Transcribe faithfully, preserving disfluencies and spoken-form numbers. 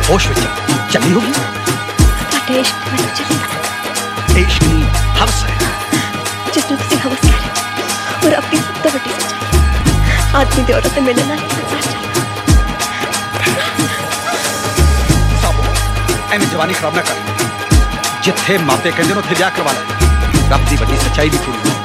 होश में चली होगी। इश्क में तो चली इश्क नहीं हवस है जिसने तुसी हवस करे और अपनी सब तो बड़ी सच्चाई आदमी दे औरत मिलने ना संसार चल साबो एने जवानी खराब ना कर जिथे माते कहंदे ने उथे ब्याह करवा ले रब दी बड़ी सच्चाई भी पूरी